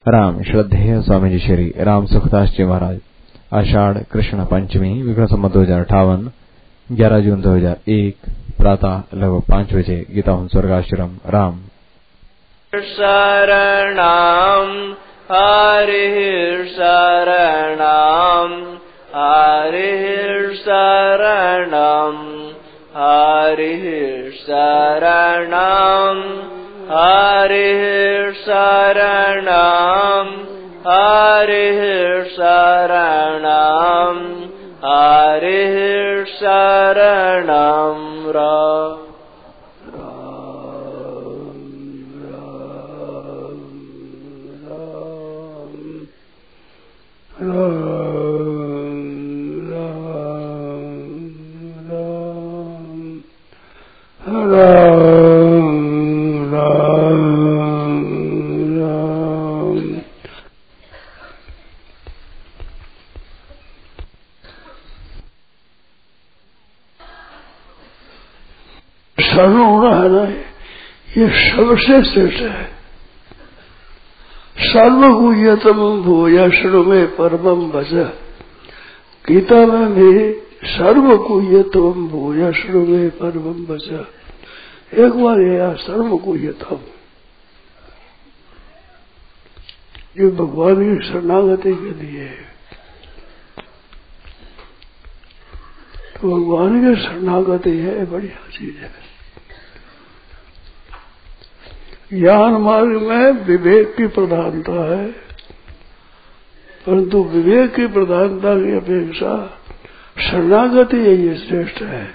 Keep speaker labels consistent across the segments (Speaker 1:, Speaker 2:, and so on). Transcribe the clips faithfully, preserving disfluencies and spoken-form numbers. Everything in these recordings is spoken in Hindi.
Speaker 1: राम श्रद्धेय स्वामी जी श्री राम सुखदास जी महाराज। आषाढ़ कृष्ण पंचमी विक्रम संवत दो हजार अठावन ग्यारह जून दो हजार एक प्रातः लगभग पांच बजे गीता स्वर्गाश्रम राम
Speaker 2: शरणम हरिः शरणम हरिः शरणम हरिः शरणम हरिः शरणम हरिः शरणम हरिः शरणम राम
Speaker 3: शरण होना है ना, ये सबसे श्रेष्ठ है। सर्वगुह्यतम भूय शृणु में परमम भज। गीता में भी सर्वगुह्यतम भूय शृणु में परमम भज। एक बार यह सर्वगुह्यतम, ये भगवान की शरणागति के लिए, तो भगवान की शरणागति है, बढ़िया चीज है। ज्ञान मार्ग में विवेक की प्रधानता है, परंतु विवेक की प्रधानता की अपेक्षा शरणागति ये श्रेष्ठ है।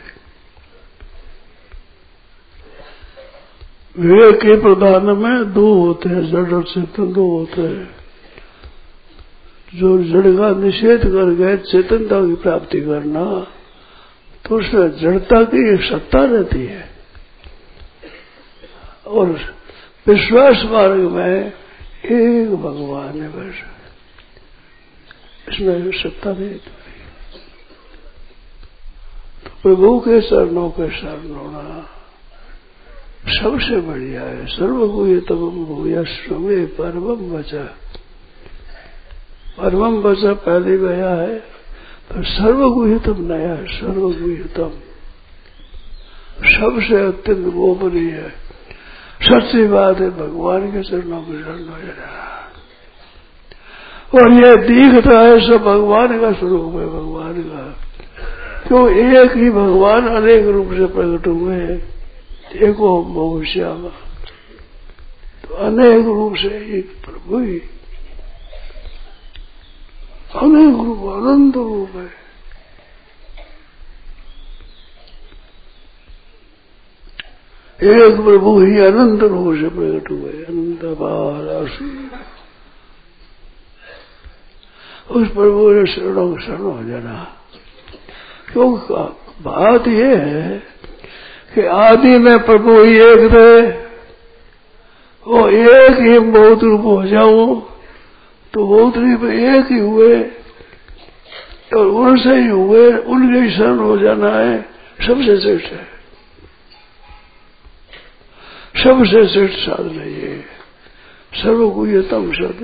Speaker 3: विवेक के प्रधान में दो होते हैं, जड़ और चेतन दो होते हैं। जो जड़ का निषेध करके चेतनता की प्राप्ति करना, तो उसमें जड़ता की एक सत्ता रहती है, और विश्वास मार्ग में एक भगवान है, बस इसमें सत्ता नहीं। तो प्रभु के चरणों के शरण होना सबसे बढ़िया है। सर्वगुह्यतम भूय शृणु में परमम वचा। परमम वचा पहले गया है, तो सर्वगुह्यतम नया है। सर्वगुह्यतम सबसे अत्यंत गोपनीय है। सच्ची बात है, भगवान के चरणों में शरण हो जाना, और ये दिखता है सब भगवान का स्वरूप है। भगवान का क्यों, एक ही भगवान अनेक रूप से प्रकट हुए हैं। एको बहुश्यामा, तो अनेक रूप से एक प्रभु ही, अनेक रूप, अनंत रूप है। एक प्रभु ही अनंत रूप से प्रकट हुए, अनंत राशि। उस प्रभु ने शरणों शरण हो जाना। क्यों, बात यह है कि आदि में प्रभु ही एक थे, वो एक ही बहुत रूप हो जाऊं, तो बहुत रूप एक ही हुए, और उनसे ही हुए, उनके ही शरण हो जाना है सबसे श्रेष्ठ है। सबसे श्रेष्ठ साधन है ये सर्वगुह्यतम साधन।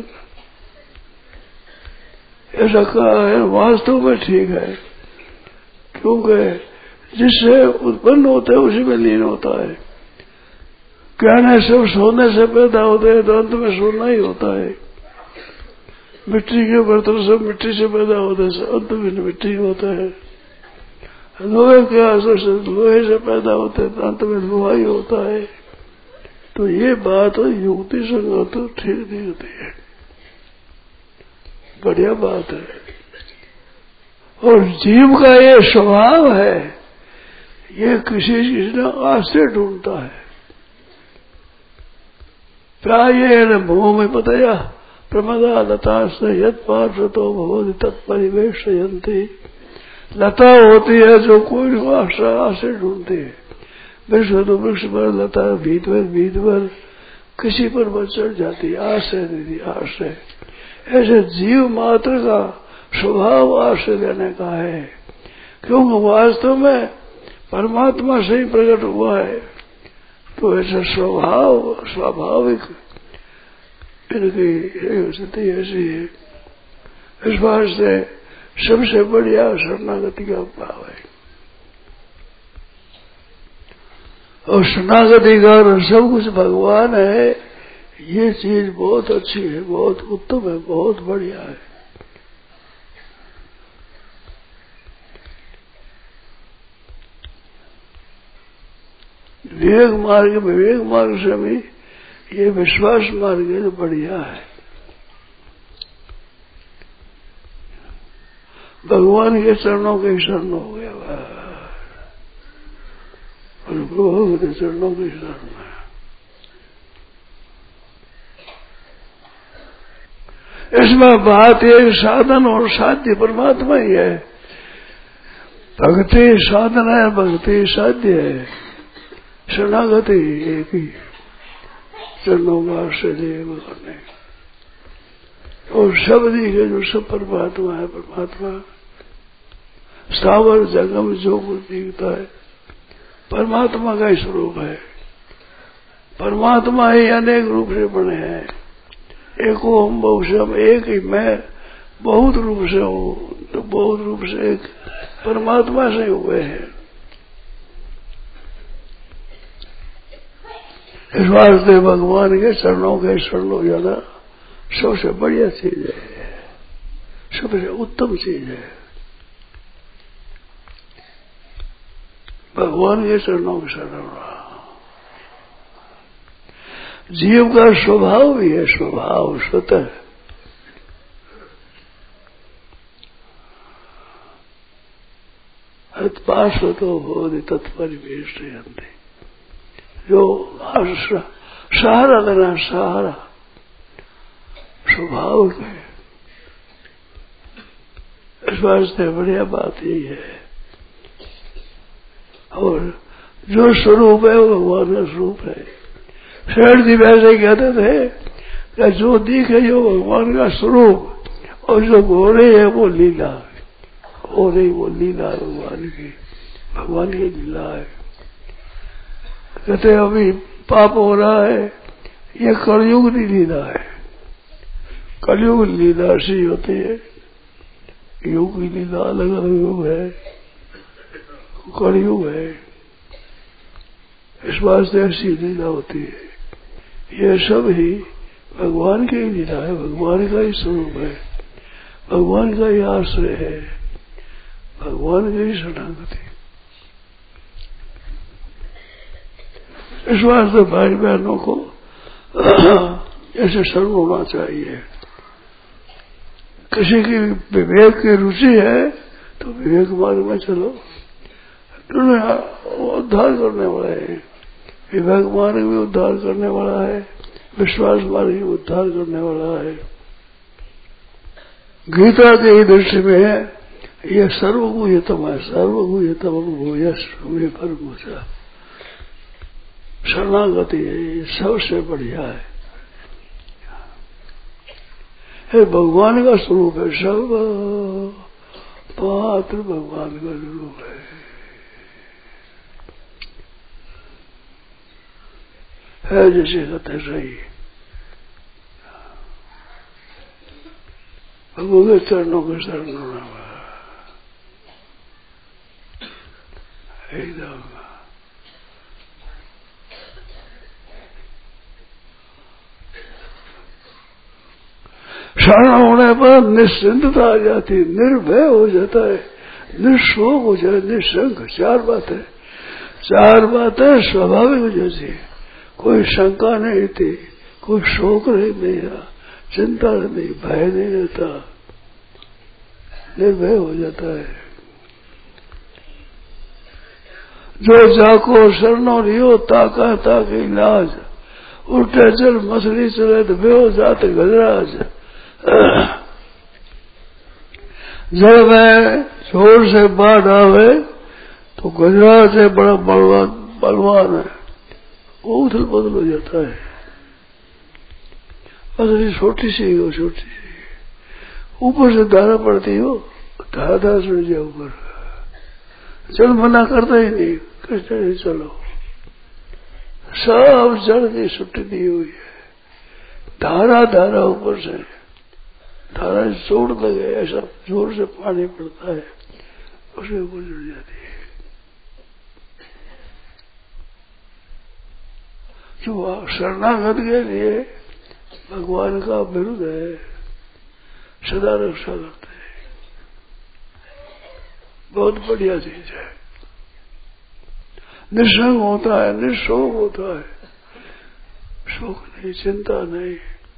Speaker 3: ऐसा कहा है, वास्तव में ठीक है, क्योंकि जिससे उत्पन्न होता है उसी में लीन होता है। कहने सब सोने से पैदा होते हैं, तो अंत में सोना ही होता है। मिट्टी के बर्तन सब मिट्टी से पैदा होते हैं, अंत में मिट्टी होता है। लोहे के आसर से लोहे से पैदा होते हैं, तो अंत में लोहा ही होता है। तो ये बात युक्ति संगत तो ठीक दिखती है, बढ़िया बात है। और जीव का ये स्वभाव है, ये किसी चीज ने आश्रय ढूंढता है। प्राय न भूमि में बताया प्रमदा लता से यद पार्षतो भगवती तत्परिवेशयन्ति। लता होती है जो कोई आश्रय आश्रय ढूंढती है। विश्व तो वृक्ष पर लता भीत पर भीत पर किसी पर बच चढ़ जाती है, आश्रय दीदी आश्रय। ऐसे जीव मात्र का स्वभाव आश्रय लेने का है, क्योंकि वास्तव में परमात्मा से ही प्रकट हुआ है। तो ऐसा स्वभाव स्वाभाविक इनकी स्थिति ऐसी है। इस बात से सबसे बढ़िया शरणागति का भाव है। और शरणागति का सब कुछ भगवान है, ये चीज बहुत अच्छी है, बहुत उत्तम है, बहुत बढ़िया है। विवेक मार्ग विवेक मार्ग से भी ये विश्वास मार्ग है, तो बढ़िया है। भगवान के चरणों के शरण हो गया, प्रभु के चरणों के शरण है। इसमें बात एक साधन और साध्य परमात्मा ही है। भक्ति साधन है, भक्ति साध्य है, शरणागति एक ही चरणों का आश्रय करने। और सब दिखे जो सब परमात्मा है, परमात्मा स्थावर जगह में जो कुछ दिखता है परमात्मा का ही स्वरूप है। परमात्मा ही अनेक रूप से बने हैं। एक ओम बहुशम, एक ही मैं बहुत रूप से हूँ, तो बहुत रूप से एक परमात्मा से हुए हैं। इस वास्ते भगवान के चरणों के शरण हो जाना सबसे बढ़िया चीज है, सबसे उत्तम चीज है। भगवान के चरणों के शरण होना जीव का स्वभाव भी है, स्वभाव स्वतः। अत्पार्श्वतो बोधि तत्परिवेश यन्ति, जो सहारा देना, सहारा स्वभाव है। इस वास्ते बढ़िया बात यही है। और जो स्वरूप है वो भगवान का स्वरूप है। शरण जी वैसे कहते थे कि जो दिखे जो भगवान का स्वरूप, और जो हो रही है वो लीला, हो रही वो लीला भगवान की, भगवान की लीला है। कहते अभी पाप हो रहा है, ये कलयुग की लीला है। कलयुग लीला ऐसी होती है, युग की लीला अलग अलग युग है, कलयुग है। इस वास्ते ऐसी लीला होती है। ये सब ही भगवान की लीला है, भगवान का ही स्वरूप है, भगवान का ही आश्रय है, भगवान की ही शरणागति। इस वास्ते भाई बहनों को ऐसे शरण होना चाहिए। किसी की विवेक की रुचि है तो विवेक मार्ग में चलो, उद्धार करने वाला है। विवेक मार्ग भी उद्धार करने वाला है, विश्वास मार्ग भी उद्धार करने वाला है। गीता के ही दृष्टि में है ये सर्वगुह्यतम है, सर्वगुह्यतम भूयस में पर पूछा शरणागति है, ये सबसे बढ़िया है। ये भगवान का स्वरूप है, सब पात्र भगवान का स्वरूप है। है जैसे कहते सही भगवान के चरणों के शरण होना एकदम। शरण होने पर निश्चिंतता आ जाती, निर्भय हो जाता है, निशोक हो जाए, निशंक। चार बातें चार बातें स्वाभाविक हो जाती है। कोई शंका नहीं थी, कोई शोक नहीं था, चिंता नहीं, भय नहीं रहता, निर्भय हो जाता है। जो जाको शरणों लियो ताका ताकि लाज, उल्टे चल मछली चले तो बेहो जाते गजराज। जब में जोर से बाढ़ आवे तो गजराज से बड़ा बलवान बलवान है, वो उथल पुथल हो जाता है। मछली छोटी सी हो, छोटी सी, ऊपर से धारा पड़ती हो, धारा धारा सुन जाए ऊपर, जल मना करता ही नहीं, कृष्ण नहीं चलो, सब जल की छुट्टी दी हुई है। धारा धारा ऊपर से धारा जोड़ लगे, ऐसा जोर से पानी पड़ता है, उसे ऊपर जुड़ जाती है। जो शरणागत के लिए भगवान का विरुद्ध है, सदा रक्षा करते हैं, बहुत बढ़िया चीज है। निसंग होता है, निशोक होता है, शोक नहीं, चिंता नहीं,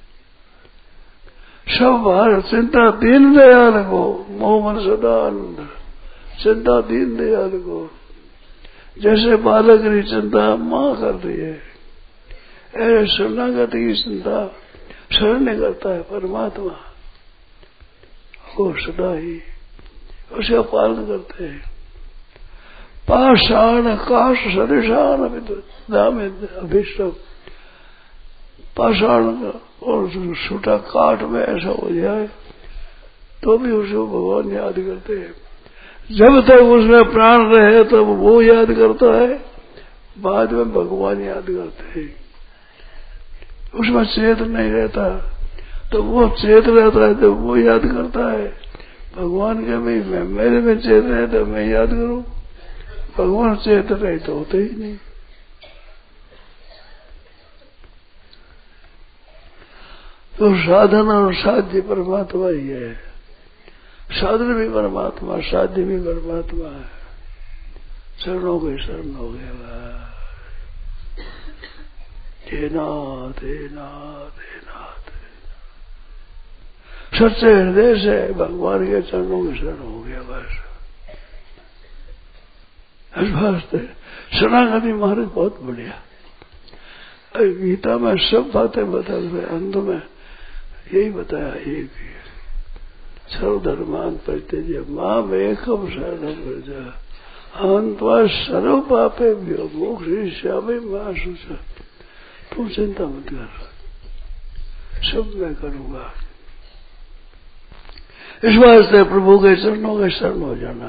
Speaker 3: सब बाहर चिंता दीन दयाल को, मोह मन सदा आनंद, चिंता दीन दयाल को, जैसे बालक की चिंता माँ कर रही है, ऐसे शरणागति की चिंता शरण करता है परमात्मा, वो सदा ही उसका पालन करते हैं। पाषाण काश सदृशान अभिष्टम, पाषाण और सूटा काट में ऐसा हो जाए तो भी उसको भगवान याद करते हैं। जब तक उसमें प्राण रहे तब तो वो याद करता है, बाद में भगवान याद करते हैं। उसमें चेत नहीं रहता तो वो चेत रहता है तो वो याद करता है। भगवान के भाई मैं मेरे में चेत रहे तो मैं याद करूं, भगवान चेत रहे तो होते ही नहीं। तो साधन और साध्य परमात्मा ही है, साधन भी परमात्मा, साध्य भी परमात्मा है। शरणों के शरण हो गया, देना देना देना सच्चे हृदय से भगवान के चरणों के शरण हो गया बस। इस वास्ते शरणागति महाराज बहुत बढ़िया, गीता में सब बातें बता हुए, अंत में यही बताया, एक सर्वधर्मान परित्यज्य माम एकम शरणं व्रज अहं त्वा सर्व पापेभ्यो मोक्षयिष्यामि मा शुचः। तुम चिंता मत कर, सब मैं करूंगा। इस वास्ते प्रभु के चरणों के शरण हो जाना।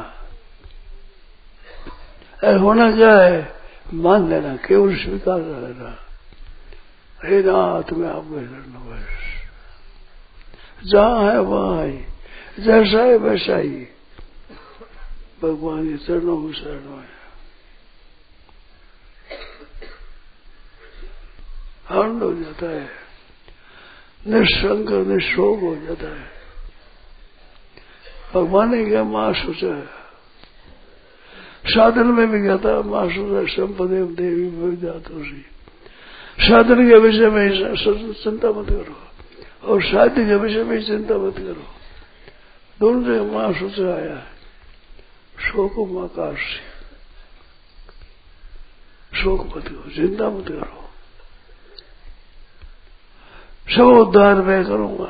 Speaker 3: होना क्या है, मान लेना, केवल स्वीकार रहना, हे नाथ मैं आपके शरण हूं। जहां है वहां ही, जैसा है वैसा ही भगवान के चरणों में शरण हो, आनंद हो जाता है, निशंक निशोक हो जाता है। भगवान ने क्या मां सोचा है, साधन में भी कहता मां सोचा संपदेव देवी भविदातोषी। साधन के विषय में चिंता मत करो और साध्य के विषय में चिंता मत करो, दोनों से मां सोचा आया है। शोक आकाश से, शोक मत करो, चिंता मत करो, सब उद्धार मैं करूंगा।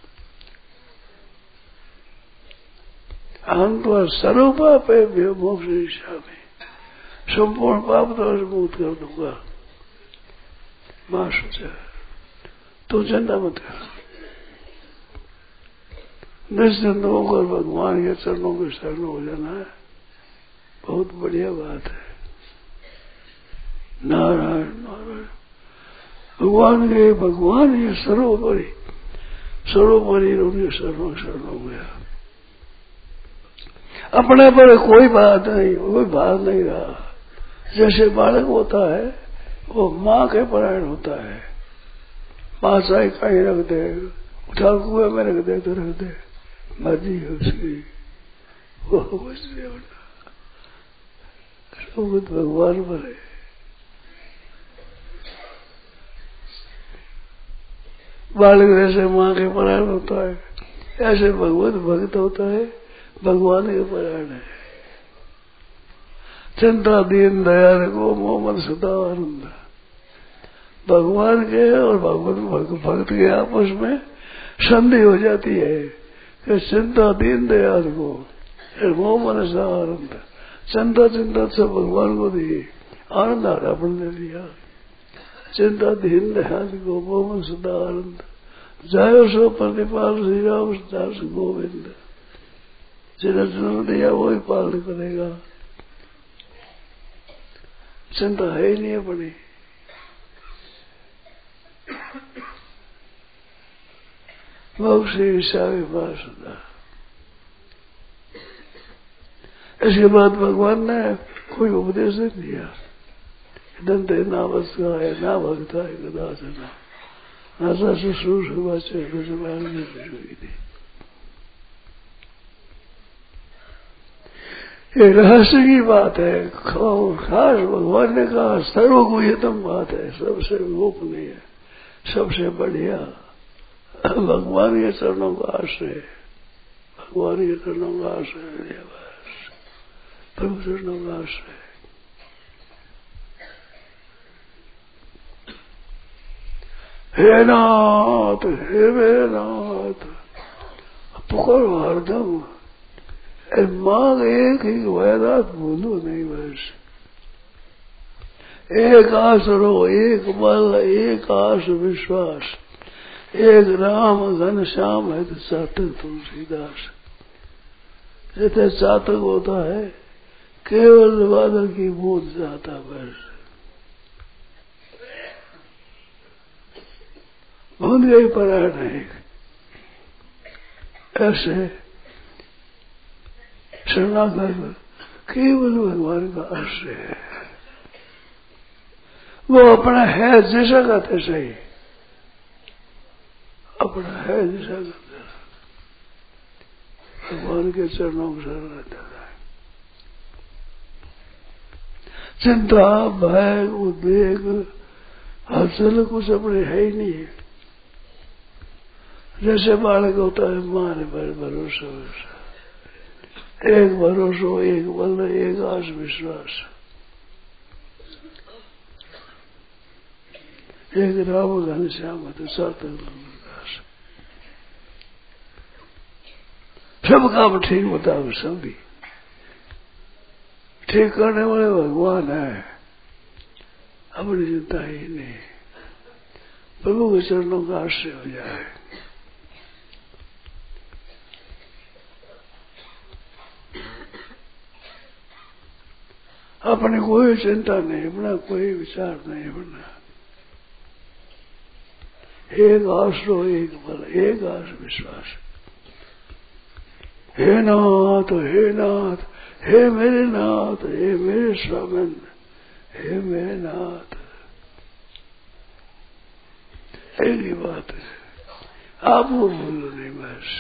Speaker 3: अहं तो सर्व पापेभ्यो मोक्षयिष्यामि, संपूर्ण पाप तो मुक्त कर दूंगा। मां सोचा तो चिंता मत कर, निश्चिंत होकर भगवान के चरणों के शरण हो जाना है, बहुत बढ़िया बात है। नारायण नारायण, भगवान के भगवान ये सर्वोपरि सर्वोपरि उनके शरणों शरण हो गया। अपने पर कोई बात नहीं, कोई भार नहीं रहा। जैसे बालक होता है वो माँ के परायण होता है, माँ चाहे कहीं रख दे, उठा कुएं में रख दे तो रख दे, मर्जी है उसकी, वो कुछ नहीं होता। सब भगवान पर है। बालक जैसे माँ के परायण होता है, ऐसे भगवत भक्त होता है, भगवान के परायण है। चिंता दीन दयाल को मोह मन सदा आनंद। भगवान के और भगवत भक्त के आपस में संधि हो जाती है कि चिंता दीन दयाल को मोह मन सदा आनंद। चिंता चिंता से भगवान को दी, आनंद आरापण दे दिया। चिंता दीन दयाल को मोह मन सदा आनंद। जायो सो प्रतिपाल श्री राम दास गोविंद। जिन्हें जन्म दिया वही पालन करेगा, चिंता है ही नहीं अपनी। मोक्ष ईशा विपासना। इसके बाद भगवान ने कोई उपदेश नहीं दिया। दंते नावस्काय ना भक्ताय कदाचन न शुश्रूषा दी। ये रहस्य की बात है, खास भगवान ने कहा सर्वगुह्यतम बात है, सबसे गोपनीय है, सबसे बढ़िया भगवान के चरणों का आश्रय, भगवान के चरणों का आश्रय, प्रभु चरणों का आश्रय। हे नाथ, हे मेरे नाथ, पुकारो हरदम, मांग एक ही वैरात भूलो नहीं बस। एक आसरो, एक बल, एक आस विश्वास, एक राम घन श्याम है तो चातक तुलसीदास। जैसे चातक होता है केवल बादल की बूंद जाता बस, बूंद गई पर नहीं। ऐसे शरणागत केवल भगवान का आश्रय है। वो अपना है जैसा का तैसा ही, अपना है जैसा का तैसा भगवान के चरणों में शरण रहता है। चिंता, भय, उद्वेग, हलचल कुछ अपने है ही नहीं है। जैसे बालक होता है माँ ने पर भरोसा वैसा, एक भरोसा, एक बल, एक आस विश्वास, एक राम घन श्याम तो सातक दास। सब काम ठीक होता है, सभी ठीक करने वाले भगवान है, अपनी चिंता ही नहीं, प्रभु के चरणों का आश्रय हो जाए। अपनी कोई चिंता नहीं, अपना कोई विचार नहीं, अपना एक आश्रो, एक बल, एक आस विश्वास। हे नाथ, हे नाथ, हे मेरे नाथ, हे मेरे स्वामी, हे मेरे नाथ। एक ही बात है, आप वो भूलो नहीं बस।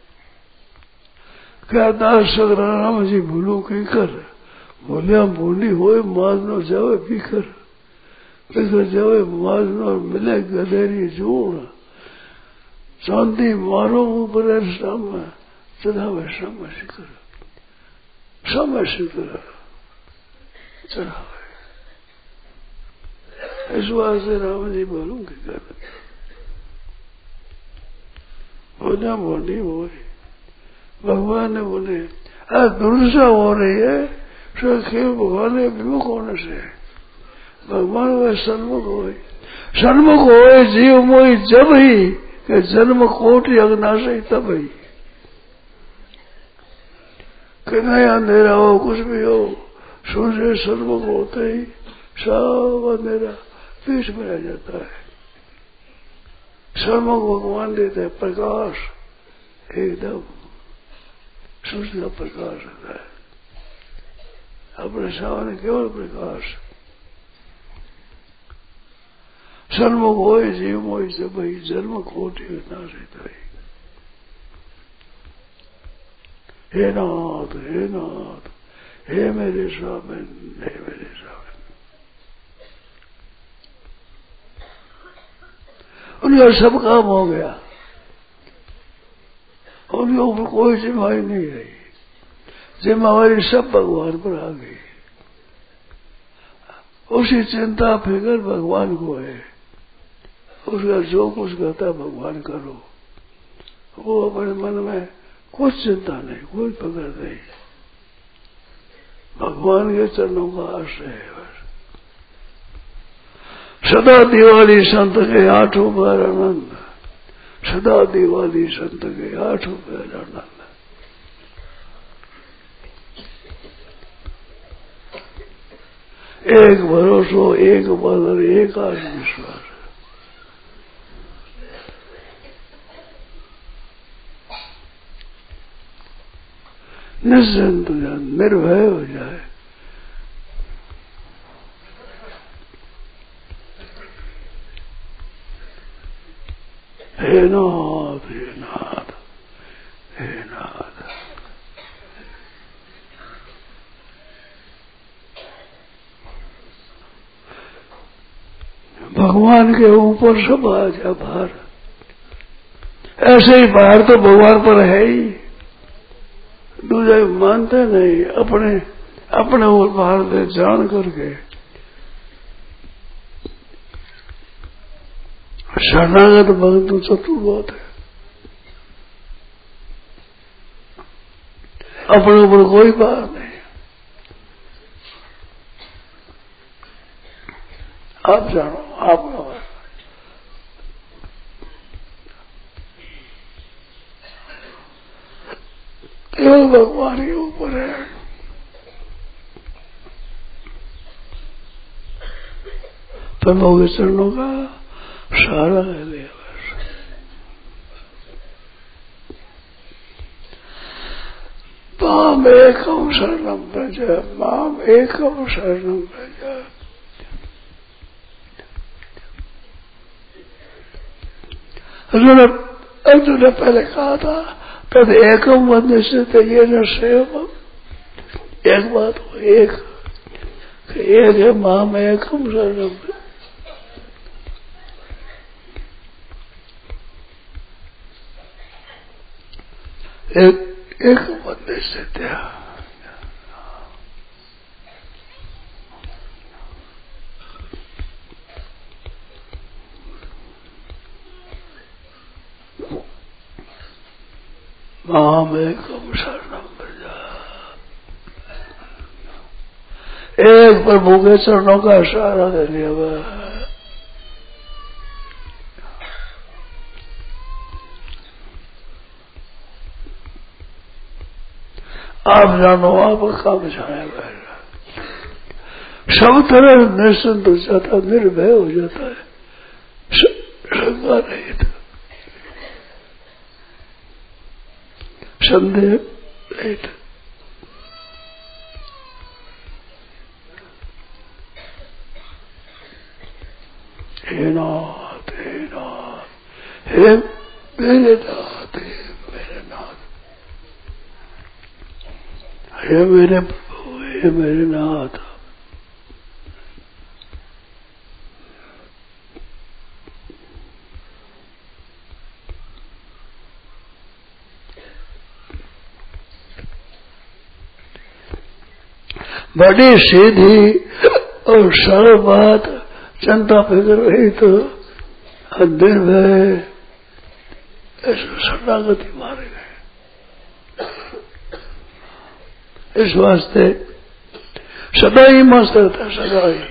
Speaker 3: क्या दास राम जी भूलो कहीं कर, बोलिया बोली होए माजनो जावे पीकर, पीकर जावे माजनो मिले गदेरी जोड़, शांति मारो ऊपर श्रम चढ़ावे श्रम शिखर, श्रम शिखर चढ़ावे। इस वास्ते राम जी बोलूं कि कर बोलिया बोली हो, भगवान ने बोले दुर्दशा हो रही है, खेल भगवान विमुख होने से भगवान वह सन्मुख हो, सन्मुख हो जीव मोई जब ही कि जन्म कोटि अग्नाशय तब ही। कि नहीं अंधेरा हो, कुछ भी हो, सूर्य सन्मुख होते ही सब अंधेरा पीछ में आ जाता है। सन्मुख भगवान देते हैं प्रकाश, एकदम सूर्य का प्रकाश रहता है, अपने सामने केवल प्रकाश। सन्मुख होए जीव मोहि सब ही, जन्म खोटी नाशित है। हे नाथ, हे नाथ, हे मेरे स्वामी, हे मेरे स्वामी। उनका सब काम हो गया, उनके ऊपर कोई जिम्मेवारी नहीं रही, जिम्मेवारी सब भगवान पर आ गई। उसी चिंता फिक्र भगवान को है, उसका जो कुछ कहता भगवान करो, वो अपने मन में कुछ चिंता नहीं, कोई फिक्र नहीं, भगवान के चरणों का आश्रय है बस। सदा दिवाली संत के आठों पैर आनंद, सदा दिवाली संत के आठों पैर आनंद। एक भरोसा, एक बल, एक आत्मविश्वास। निश्चिंत हो जाए, निर्भय हो जाए। हे नाथ, हे नाथ, हे नाथ। भगवान के ऊपर सब आ जा भार। ऐसे ही भार तो भगवान पर है ही, दूसरे मानते नहीं, अपने अपने ऊपर भार दे जान करके। शरणागत भक्त तो चतुर बहुत है, अपने ऊपर कोई भार नहीं। आप जानो, आप केवल भगवान के ऊपर है। प्रभु के चरणों का सहारा ले लिया बस। माम एकम शरणम व्रज, माम एकम शरणम व्रज। अर्जुन अर्जुन ने पहले कहा था, तद एकम वंदे से ये न सेव। एक बात हो, एक एक है माम एकम शरणम। एक एक बंदे से त्या माम एकम शरणम व्रज। एक प्रभु के चरणों का सहारा दे लिया वह। आप जानो, आप काम जाएगा, सब तरह निश्चिंत हो जाता, निर्भय हो जाता है, शंका रहित, संदेह रहित। हे नाथ, हे नाथ, हे मेरे नाथ, हे मेरे नाथ, हे मेरे प्रभु, हे मेरे नाथ। बड़ी सीधी और सरल बात, चिंता फिक्र रही तो निर्भय ऐसे शरणागति मारे गए। इस वास्ते सदा ही मस्त रहता, सदा ही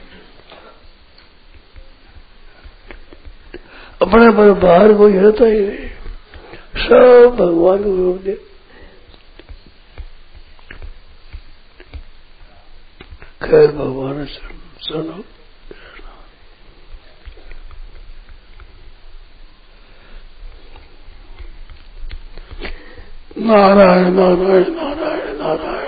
Speaker 3: अपने पर बाहर कोई रहता ही नहीं, सब भगवान को रोक दे। खैर भगवान सुनो, नारायण नारायण नारायण नारायण।